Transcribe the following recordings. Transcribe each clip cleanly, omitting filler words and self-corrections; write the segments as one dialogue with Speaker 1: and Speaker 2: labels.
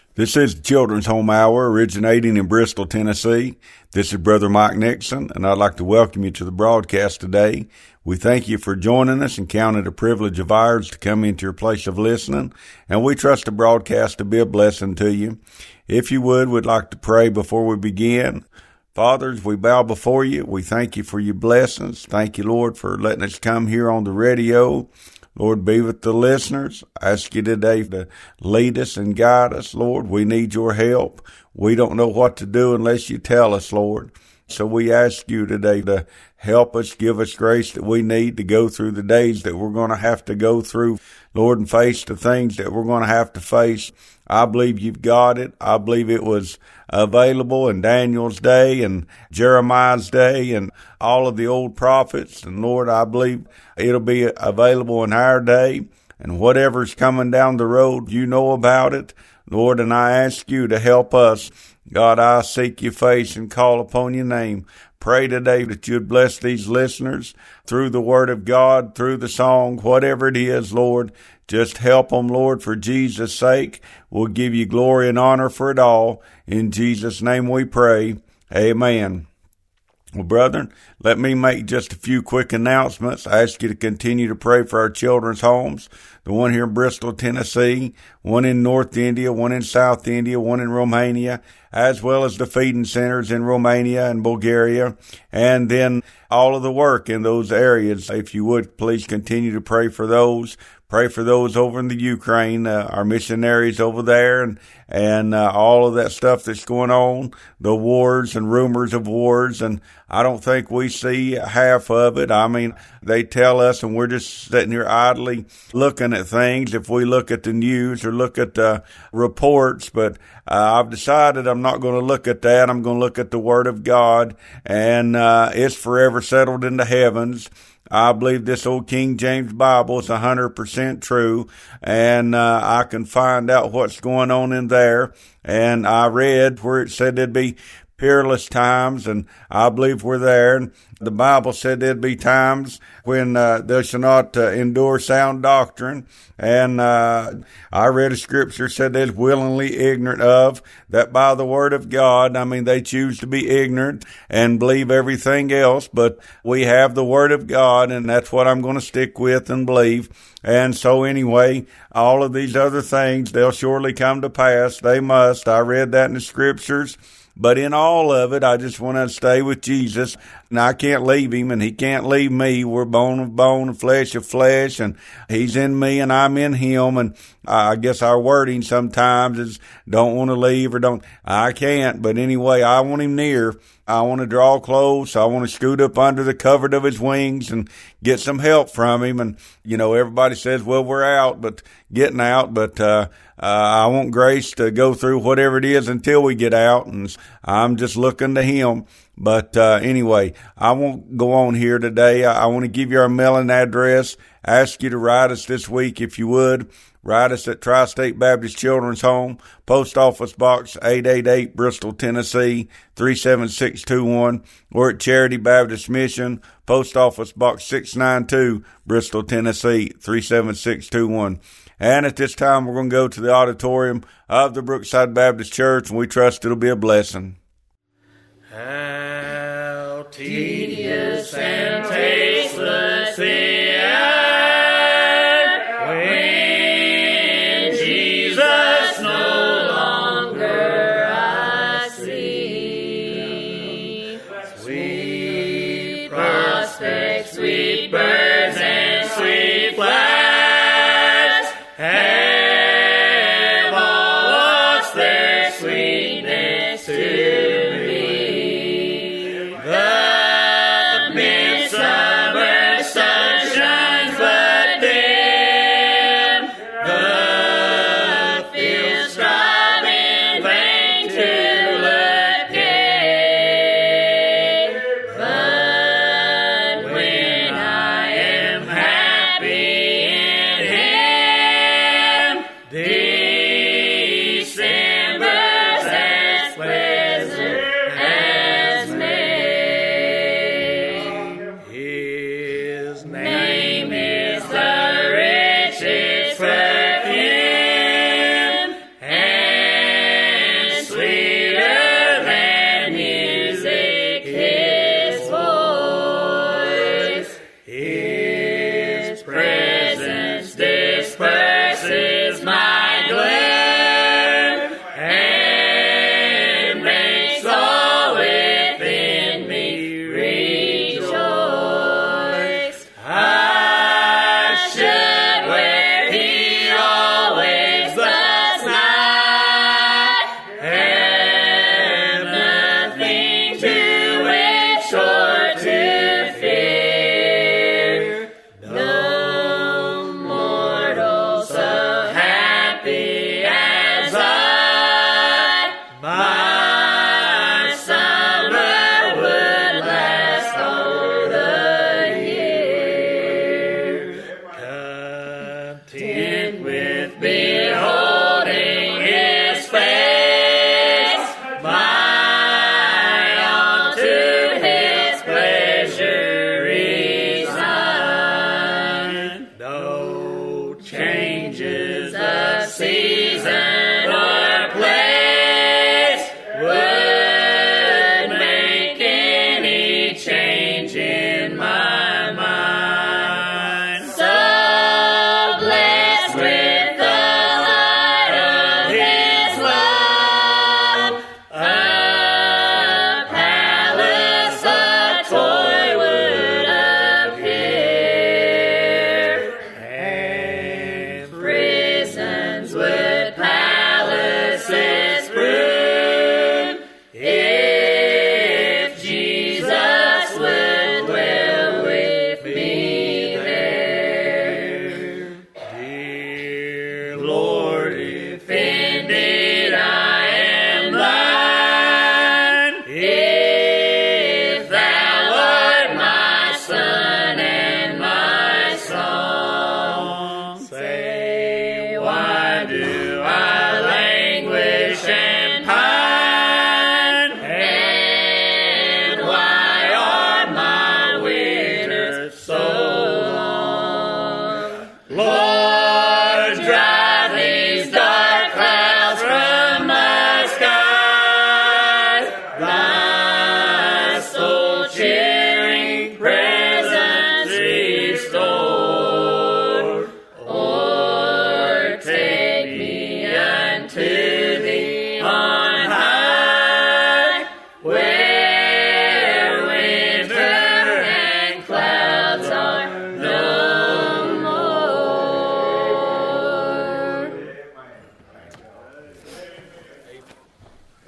Speaker 1: This is the Children's Home Hour originating in Bristol, Tennessee. This is Brother Mike Nixon, and I'd like to welcome you to the broadcast today. We thank you for joining us and count it a privilege of ours to come into your place of listening, and we trust the broadcast to be a blessing to you. If you would, we'd like to pray before we begin. Fathers, we bow before you. We thank you for your blessings. Thank you, Lord, for letting us come here on the radio. Lord, be with the listeners. I ask you today to lead us and guide us, Lord. We need your help. We don't know what to do unless you tell us, Lord. So we ask you today to help us, give us grace that we need to go through the days that we're going to have to go through, Lord, and face the things that we're going to have to face. I believe you've got it. I believe it was available in Daniel's day and Jeremiah's day and all of the old prophets. And Lord, I believe it'll be available in our day. And whatever's coming down the road, you know about it, Lord, and I ask you to help us. God, I seek your face and call upon your name. Pray today that you'd bless these listeners through the word of God, through the song, whatever it is, Lord. Just help them, Lord, for Jesus' sake. We'll give you glory and honor for it all. In Jesus' name we pray. Amen. Well, brethren, let me make just a few quick announcements. I ask you to continue to pray for our children's homes, the one here in Bristol, Tennessee, one in North India, one in South India, one in Romania, as well as the feeding centers in Romania and Bulgaria, and then all of the work in those areas. If you would, please continue to pray for those. Pray for those over in the Ukraine, our missionaries over there, and all of that stuff that's going on, the wars and rumors of wars, and I don't think we see half of it. I mean, they tell us, and we're just sitting here idly looking at things if we look at the news or look at the reports, but I've decided I'm not going to look at that. I'm going to look at the Word of God, and it's forever settled in the heavens. I believe this old King James Bible is 100% true, and I can find out what's going on in there. And I read where it said there'd be peerless times, and I believe we're there. And the Bible said there'd be times when they shall not endure sound doctrine. And I read a scripture said they're willingly ignorant of that by the word of God. I mean, they choose to be ignorant and believe everything else, but we have the word of God, and that's what I'm going to stick with and believe. And so anyway, all of these other things, they'll surely come to pass. They must. I read that in the scriptures. But in all of it, I just want to stay with Jesus. And I can't leave him, and he can't leave me. We're bone of bone and flesh of flesh, and he's in me and I'm in him. And I guess our wording sometimes is don't want to leave or don't. I can't, but anyway, I want him near. I want to draw close. I want to scoot up under the covert of his wings and get some help from him. And, you know, everybody says, well, we're out, but getting out. But I want grace to go through whatever it is until we get out. And I'm just looking to him. But anyway, I won't go on here today. I want to give you our mailing address. Ask you to write us this week if you would. Write us at Tri-State Baptist Children's Home, Post Office Box 888, Bristol, Tennessee 37621, or at Charity Baptist Mission, Post Office Box 692, Bristol, Tennessee 37621. And at this time, we're going to go to the auditorium of the Brookside Baptist Church, and we trust it'll be a blessing.
Speaker 2: How tedious and tasteless the hour when Jesus no longer I see. Sweet prospects, sweet birds, and sweet flowers have all lost their sweetness to me. The midst of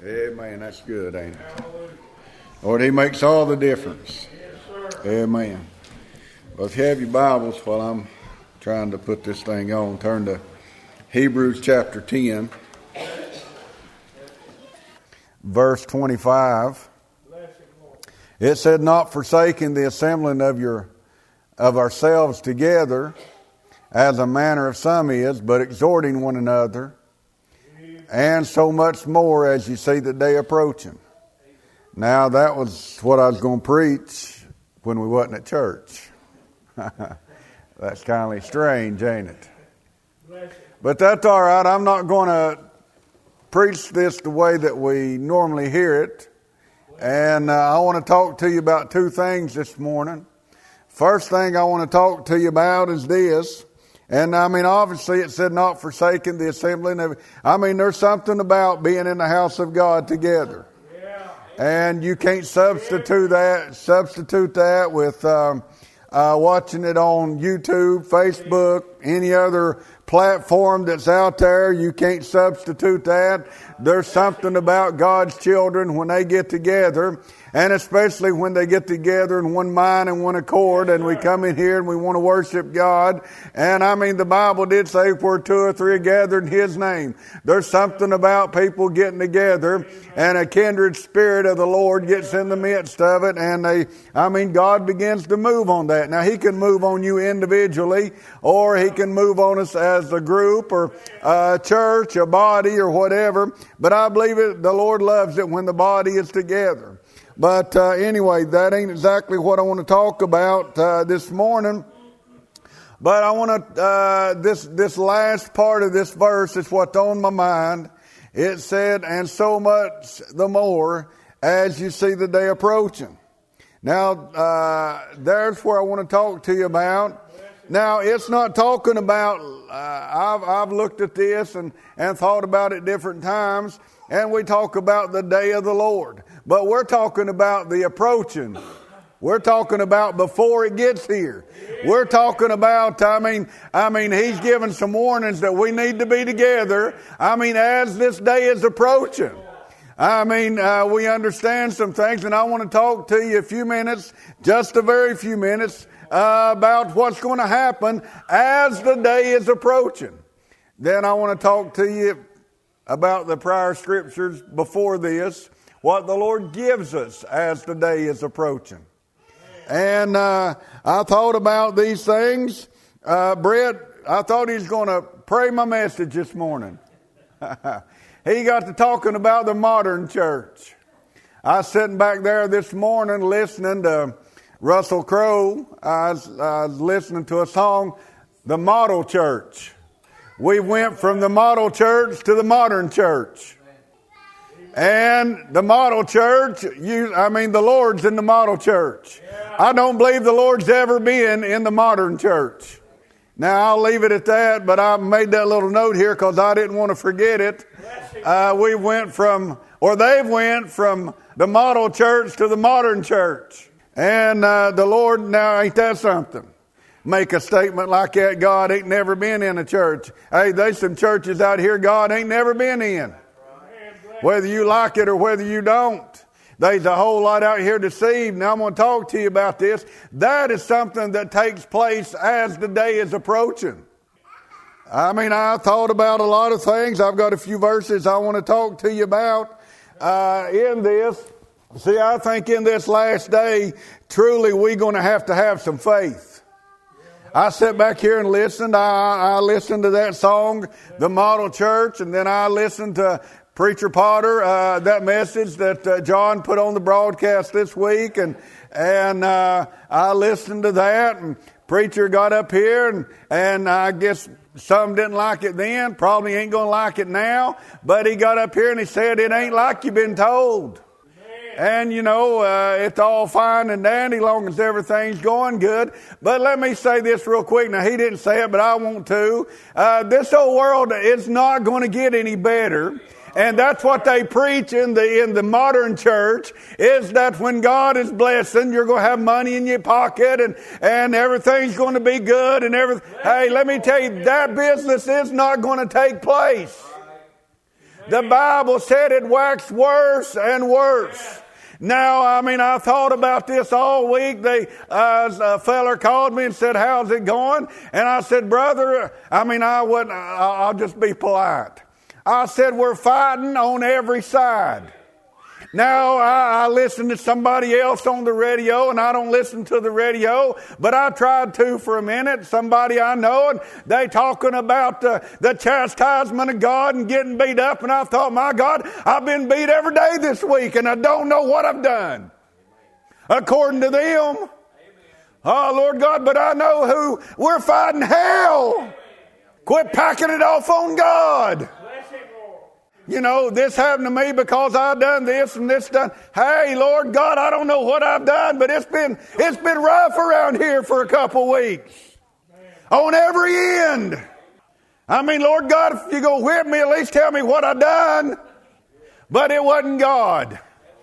Speaker 1: Amen. That's good, ain't it? Lord, He makes all the difference. Amen. Well, if you have your Bibles, while I'm trying to put this thing on, turn to Hebrews chapter 10, verse 25. It said, "Not forsaking the assembling of ourselves together, as a manner of some is, but exhorting one another, and so much more as you see the day approaching." Now, that was what I was going to preach when we wasn't at church. That's kind of strange, ain't it? But that's all right. I'm not going to preach this the way that we normally hear it. And I want to talk to you about two things this morning. First thing I want to talk to you about is this. And I mean, obviously it said not forsaking the assembling of... I mean, there's something about being in the house of God together. And you can't substitute that with watching it on YouTube, Facebook, any other platform that's out there. You can't substitute that. There's something about God's children when they get together, and especially when they get together in one mind and one accord, and we come in here and we want to worship God. And I mean, the Bible did say, where two or three are gathered in His name. There's something about people getting together, and a kindred spirit of the Lord gets in the midst of it, and God begins to move on that. Now, He can move on you individually, or He can move on us as a group, or a church, a body, or whatever. But I believe the Lord loves it when the body is together. But anyway, that ain't exactly what I want to talk about this morning. But I want to, this last part of this verse is what's on my mind. It said, "And so much the more as you see the day approaching." Now, there's where I want to talk to you about. Now, it's not talking about, I've looked at this and thought about it different times, and we talk about the day of the Lord. But we're talking about the approaching. We're talking about before it gets here. We're talking about, He's given some warnings that we need to be together. As this day is approaching. We understand some things, and I want to talk to you a few minutes, just a very few minutes, about what's going to happen as the day is approaching. Then I want to talk to you about the prior scriptures before this, what the Lord gives us as the day is approaching. And I thought about these things. Brett, I thought he was going to pray my message this morning. He got to talking about the modern church. I was sitting back there this morning listening to Russell Crowe. I was listening to a song, "The Model Church." We went from the model church to the modern church. And the model church, the Lord's in the model church. I don't believe the Lord's ever been in the modern church. Now, I'll leave it at that, but I made that little note here because I didn't want to forget it. They went from the model church to the modern church. And the Lord, now ain't that something? Make a statement like that, God ain't never been in a church. Hey, there's some churches out here God ain't never been in. Whether you like it or whether you don't. There's a whole lot out here deceived. Now I'm going to talk to you about this. That is something that takes place as the day is approaching. I thought about a lot of things. I've got a few verses I want to talk to you about in this. See, I think in this last day, truly we're going to have some faith. I sat back here and listened. I listened to that song, The Model Church, and then I listened to Preacher Potter, that message that John put on the broadcast this week, and I listened to that, and preacher got up here, and I guess some didn't like it then, probably ain't going to like it now, but he got up here and he said, it ain't like you've been told. And, it's all fine and dandy long as everything's going good. But let me say this real quick. Now, he didn't say it, but I want to. This whole world is not going to get any better. And that's what they preach in the modern church, is that when God is blessing, you're going to have money in your pocket and everything's going to be good and everything. Hey, let me tell you, that business is not going to take place. The Bible said it waxed worse and worse. Now, I thought about this all week. A feller called me and said, how's it going? And I said, brother, I'll just be polite. I said, we're fighting on every side. Now, I listen to somebody else on the radio, and I don't listen to the radio, but I tried to for a minute. Somebody I know, and they talking about the chastisement of God and getting beat up, and I thought, my God, I've been beat every day this week, and I don't know what I've done. According to them. Oh, Lord God, but I know who we're fighting hell. Quit packing it off on God. You know, this happened to me because I done this and this done. Hey, Lord God, I don't know what I've done, but it's been rough around here for a couple weeks. On every end. Lord God, if you're going to whip me, at least tell me what I done. But it wasn't God.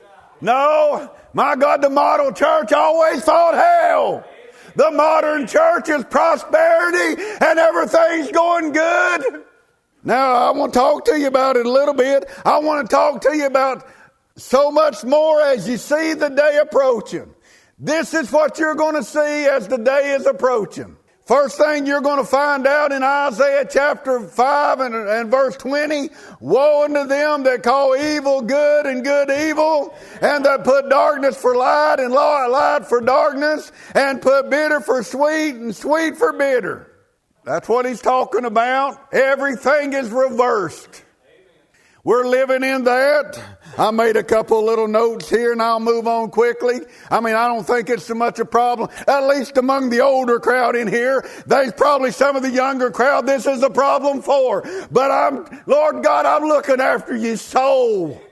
Speaker 1: No, my God, the model church always fought hell. The modern church is prosperity and everything's going good. Now, I want to talk to you about it a little bit. I want to talk to you about so much more as you see the day approaching. This is what you're going to see as the day is approaching. First thing you're going to find out in Isaiah chapter 5 and verse 20, woe unto them that call evil good and good evil, and that put darkness for light and light for darkness, and put bitter for sweet and sweet for bitter. That's what he's talking about. Everything is reversed. We're living in that. I made a couple little notes here and I'll move on quickly. I don't think it's so much a problem. At least among the older crowd in here. There's probably some of the younger crowd this is a problem for. But Lord God, I'm looking after your soul.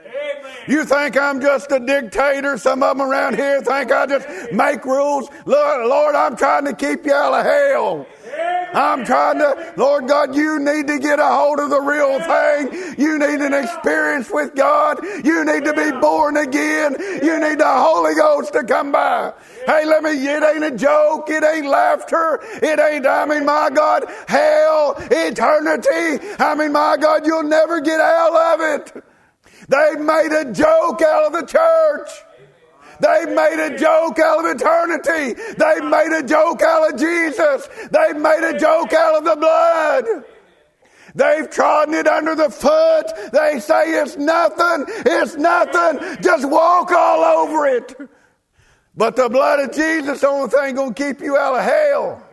Speaker 1: You think I'm just a dictator? Some of them around here think I just make rules. Lord, I'm trying to keep you out of hell. I'm trying to, Lord God, you need to get a hold of the real thing. You need an experience with God. You need to be born again. You need the Holy Ghost to come by. Hey, it ain't a joke. It ain't laughter. It ain't, my God, hell, eternity. My God, you'll never get out of it. They've made a joke out of the church. They've made a joke out of eternity. They've made a joke out of Jesus. They've made a joke out of the blood. They've trodden it under the foot. They say it's nothing. It's nothing. Just walk all over it. But the blood of Jesus is the only thing going to keep you out of hell.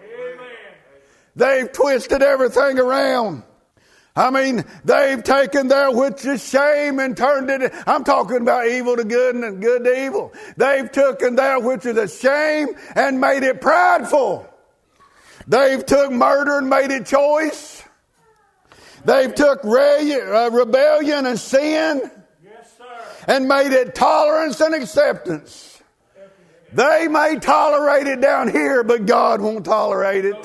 Speaker 1: They've twisted everything around. They've taken that which is shame and turned it. I'm talking about evil to good and good to evil. They've taken that which is a shame and made it prideful. They've took murder and made it choice. They've took rebellion and sin and made it tolerance and acceptance. They may tolerate it down here, but God won't tolerate it.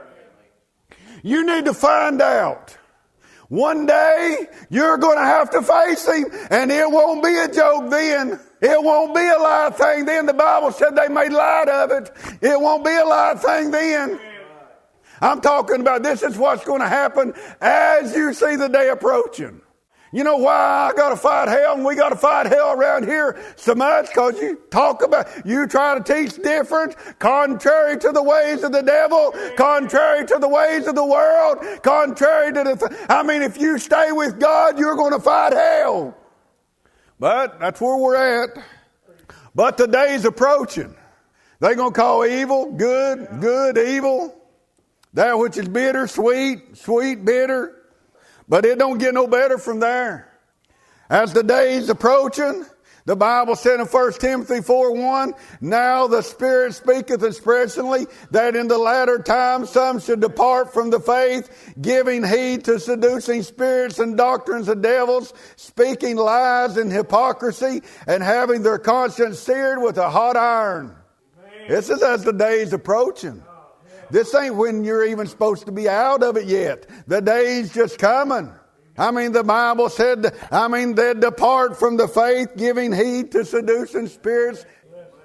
Speaker 1: You need to find out. One day, you're going to have to face Him, and it won't be a joke then. It won't be a light thing then. The Bible said they made light of it. It won't be a light thing then. I'm talking about this is what's going to happen as you see the day approaching. You know why I got to fight hell and we got to fight hell around here so much? Because you try to teach different, contrary to the ways of the devil, contrary to the ways of the world, contrary to if you stay with God, you're going to fight hell. But that's where we're at. But the day's approaching. They're going to call evil good, good evil. That which is bitter, sweet, sweet, bitter. But it don't get no better from there. As the day's approaching, the Bible said in 1 Timothy 4:1, now the Spirit speaketh expressly that in the latter times some should depart from the faith, giving heed to seducing spirits and doctrines of devils, speaking lies and hypocrisy, and having their conscience seared with a hot iron. This is as the day's approaching. This ain't when you're even supposed to be out of it yet. The day's just coming. The Bible said, they depart from the faith, giving heed to seducing spirits.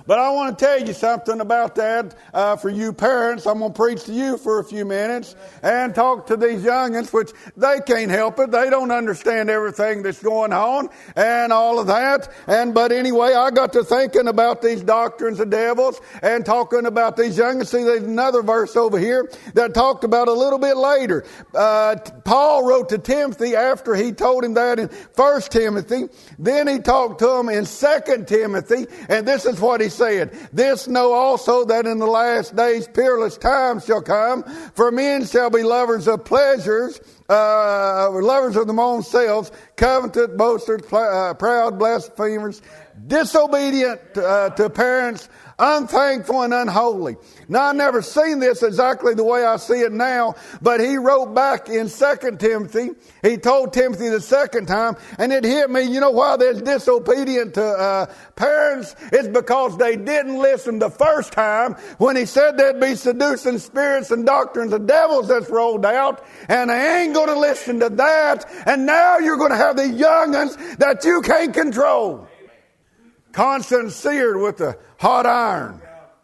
Speaker 1: But I want to tell you something about that for you parents. I'm going to preach to you for a few minutes and talk to these youngins, which they can't help it. They don't understand everything that's going on and all of that. But anyway, I got to thinking about these doctrines of devils and talking about these youngins. See, there's another verse over here that talked about a little bit later. Paul wrote to Timothy after he told him that in 1 Timothy. Then he talked to him in 2 Timothy, and this is what he said. This know also that in the last days peerless times shall come, for men shall be lovers of pleasures, lovers of their own selves, covetous, boasters, proud, blasphemers, disobedient to parents, unthankful and unholy. Now, I've never seen this exactly the way I see it now, but he wrote back in 2 Timothy. He told Timothy the second time, and it hit me, you know why they're disobedient to parents? It's because they didn't listen the first time when he said there'd be seducing spirits and doctrines of devils that's rolled out, and they ain't going to listen to that, and now you're going to have the young'uns that you can't control. Constant seared with the hot iron.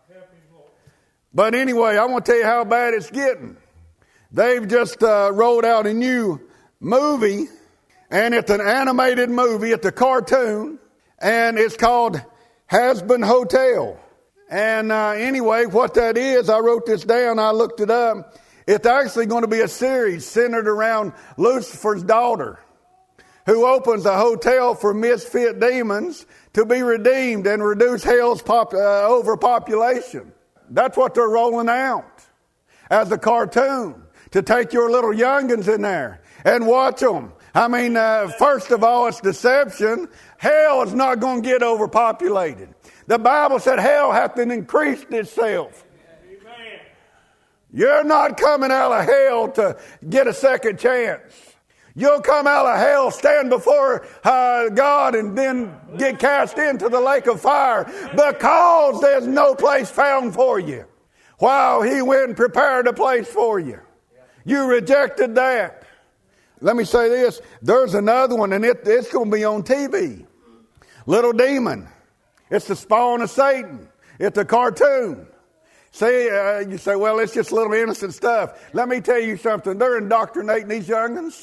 Speaker 1: But anyway, I want to tell you how bad it's getting. They've just rolled out a new movie, and it's an animated movie. It's a cartoon, and it's called Hazbin Hotel. And anyway, what that is, I wrote this down. I looked it up. It's actually going to be a series centered around Lucifer's daughter, who opens a hotel for misfit demons to be redeemed and reduce hell's overpopulation. That's what they're rolling out as a cartoon, to take your little youngins in there and watch them. I mean, first of all, it's deception. Hell is not going to get overpopulated. The Bible said hell hath increased itself. Amen. You're not coming out of hell to get a second chance. You'll come out of hell, stand before God, and then get cast into the lake of fire because there's no place found for you. While he went and prepared a place for you. You rejected that. Let me say this. There's another one, and it's going to be on TV. Little Demon. It's the spawn of Satan. It's a cartoon. See, you say, well, it's just little innocent stuff. Let me tell you something. They're indoctrinating these young'uns.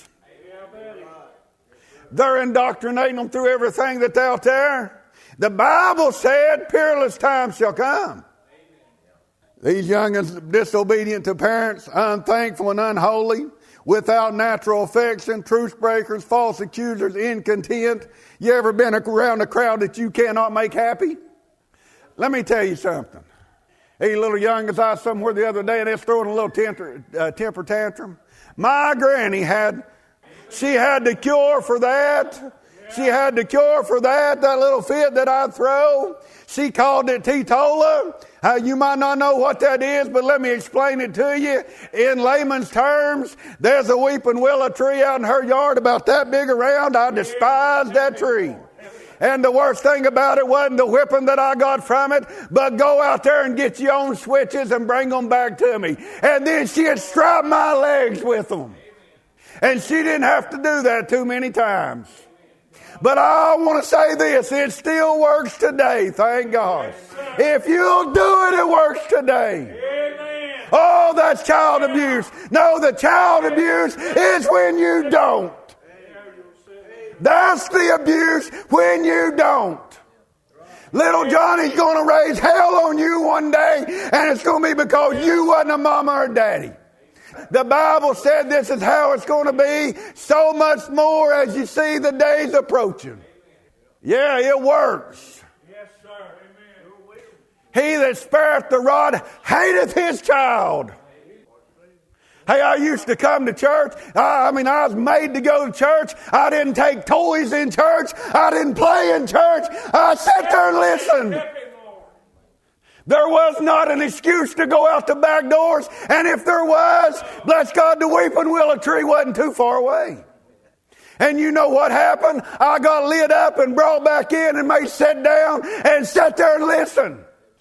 Speaker 1: They're indoctrinating them through everything that's out there. The Bible said peerless times shall come. These young'uns disobedient to parents, unthankful and unholy, without natural affection, truce breakers, false accusers, incontent. You ever been around a crowd that you cannot make happy? Let me tell you something. Hey, little young'uns, I was somewhere the other day and they're throwing a little temper tantrum. My granny she had the cure for that. She had the cure for that little fit that I'd throw. She called it Titola. You might not know what that is, but let me explain it to you. In layman's terms, there's a weeping willow tree out in her yard about that big around. I despise that tree. And the worst thing about it wasn't the whipping that I got from it, but go out there and get your own switches and bring them back to me. And then she'd strap my legs with them. And she didn't have to do that too many times. But I want to say this, it still works today, thank God. If you'll do it, it works today. Oh, that's child abuse. No, the child abuse is when you don't. That's the abuse when you don't. Little Johnny's going to raise hell on you one day, and it's going to be because you wasn't a mama or daddy. The Bible said this is how it's going to be, so much more as you see the days approaching. Yeah, it works. Yes, sir. Amen. He that spareth the rod hateth his child. Hey, I used to come to church. I was made to go to church. I didn't take toys in church. I didn't play in church. I sat there and listened. There was not an excuse to go out the back doors. And if there was, bless God, the weeping willow tree wasn't too far away. And you know what happened? I got lit up and brought back in and made sit down and sat there and listen.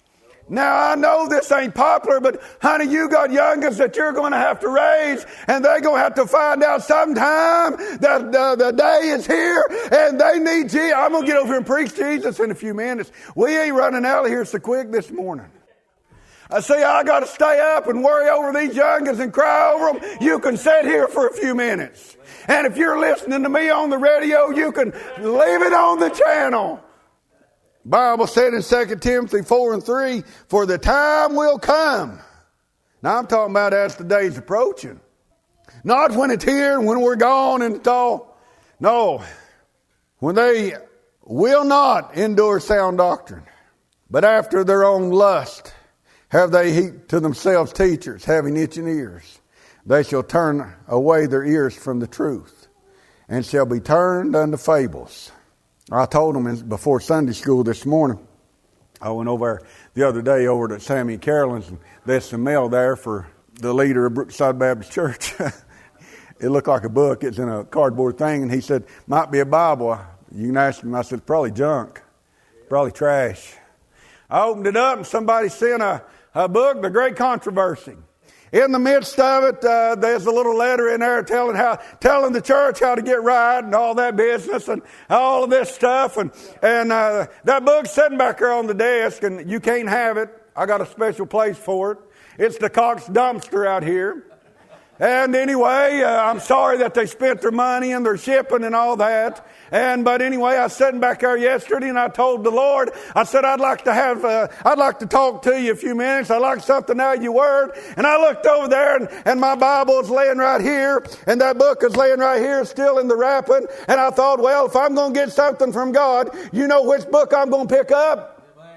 Speaker 1: Now, I know this ain't popular, but honey, you got youngins that you're going to have to raise, and they're going to have to find out sometime that the day is here, and they need Jesus. I'm going to get over here and preach Jesus in a few minutes. We ain't running out of here so quick this morning. I say, I got to stay up and worry over these youngins and cry over them. You can sit here for a few minutes. And if you're listening to me on the radio, you can leave it on the channel. Bible said in 2 Timothy 4:3, for the time will come. Now I'm talking about as the day's approaching. Not when it's here and when we're gone and it's all. No. When they will not endure sound doctrine, but after their own lust have they heaped to themselves teachers having itching ears. They shall turn away their ears from the truth and shall be turned unto fables. I told them before Sunday school this morning, I went over the other day over to Sammy and Carolyn's, and there's some mail there for the leader of Brookside Baptist Church. It looked like a book. It's in a cardboard thing, and he said, might be a Bible. You can ask him. I said, probably junk, probably trash. I opened it up, and somebody sent a book, The Great Controversy. In the midst of it, there's a little letter in there telling the church how to get right and all that business and all of this stuff. And that book's sitting back there on the desk, and you can't have it. I got a special place for it. It's the Cox dumpster out here. And anyway, I'm sorry that they spent their money and their shipping and all that. But anyway, I was sitting back there yesterday and I told the Lord, I said, I'd like to talk to you a few minutes. I'd like something out of your word. And I looked over there and my Bible is laying right here and that book is laying right here still in the wrapping. And I thought, well, if I'm going to get something from God, you know which book I'm going to pick up?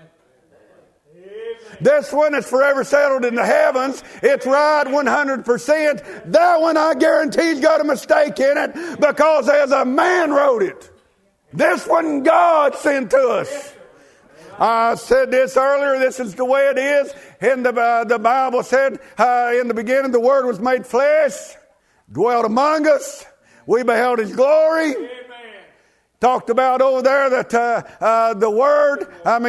Speaker 1: This one is forever settled in the heavens. It's right 100%. That one I guarantee's got a mistake in it because as a man wrote it. This one God sent to us. I said this earlier. This is the way it is. And the Bible said, in the beginning the Word was made flesh, dwelt among us. We beheld His glory. Talked about over there that the Word,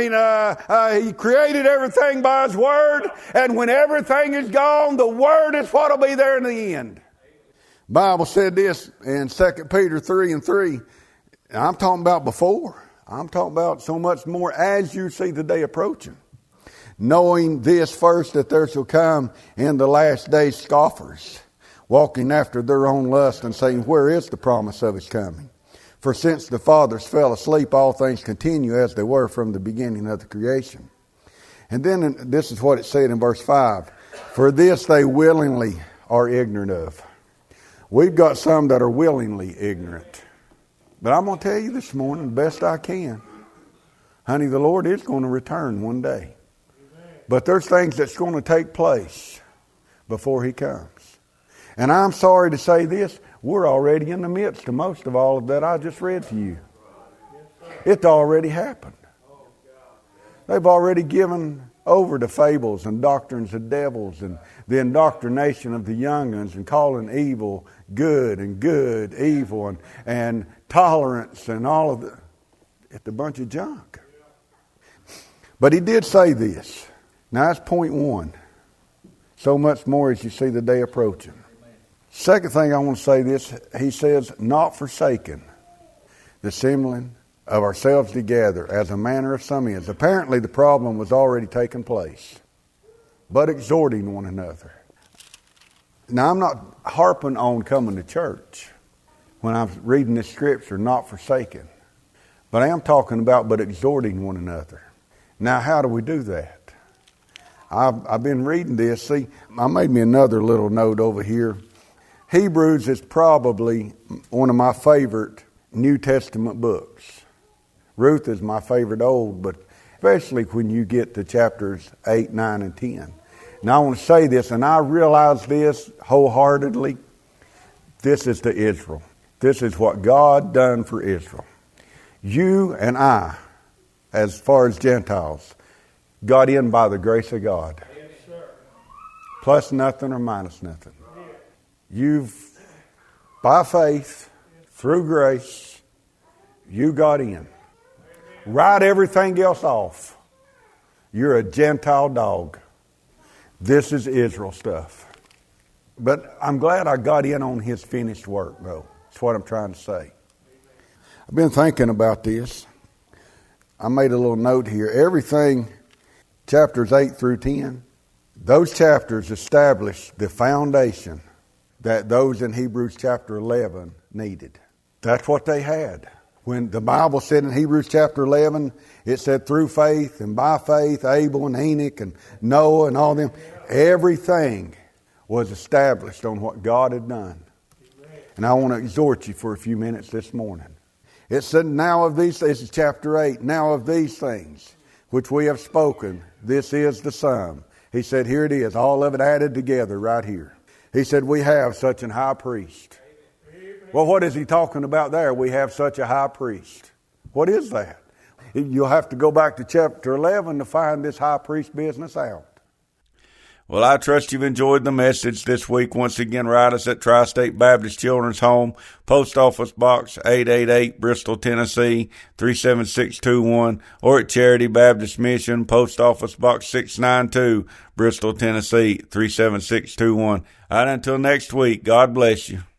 Speaker 1: He created everything by His Word. And when everything is gone, the Word is what will be there in the end. Bible said this in 2 Peter 3:3. I'm talking about before. I'm talking about so much more as you see the day approaching. Knowing this first, that there shall come in the last days scoffers, walking after their own lust and saying, where is the promise of His coming? For since the fathers fell asleep, all things continue as they were from the beginning of the creation. And then this is what it said in verse 5. For this they willingly are ignorant of. We've got some that are willingly ignorant. But I'm going to tell you this morning, the best I can. Honey, the Lord is going to return one day. But there's things that's going to take place before He comes. And I'm sorry to say this, we're already in the midst of most of all of that I just read to you. It's already happened. They've already given over to fables and doctrines of devils and the indoctrination of the young'uns and calling evil good and good evil and tolerance and all of that. It's a bunch of junk. But He did say this. Now that's point one. So much more as you see the day approaching. Second thing I want to say this, He says, not forsaken the assembling of ourselves together as a manner of some is. Apparently the problem was already taking place, but exhorting one another. Now I'm not harping on coming to church when I'm reading this scripture, not forsaken. But I am talking about but exhorting one another. Now how do we do that? I've been reading this. See, I made me another little note over here. Hebrews is probably one of my favorite New Testament books. Ruth is my favorite old, but especially when you get to chapters 8, 9, and 10. Now I want to say this, and I realize this wholeheartedly. This is to Israel. This is what God done for Israel. You and I, as far as Gentiles, got in by the grace of God. Yes, sir. Plus nothing or minus nothing. You've, by faith, through grace, you got in. Write everything else off. You're a Gentile dog. This is Israel stuff. But I'm glad I got in on his finished work, though. That's what I'm trying to say. I've been thinking about this. I made a little note here. Everything, chapters 8 through 10, those chapters establish the foundation that those in Hebrews chapter 11 needed. That's what they had. When the Bible said in Hebrews chapter 11, it said through faith and by faith, Abel and Enoch and Noah and all them, everything was established on what God had done. And I want to exhort you for a few minutes this morning. It said, now of these, this is chapter 8, now of these things which we have spoken, this is the sum. He said, here it is, all of it added together right here. He said, we have such an high priest. Well, what is he talking about there? We have such a high priest. What is that? You'll have to go back to chapter 11 to find this high priest business out. Well, I trust you've enjoyed the message this week. Once again, write us at Tri-State Baptist Children's Home, Post Office Box 888, Bristol, Tennessee 37621, or at Charity Baptist Mission, Post Office Box 692, Bristol, Tennessee 37621. All right, until next week, God bless you.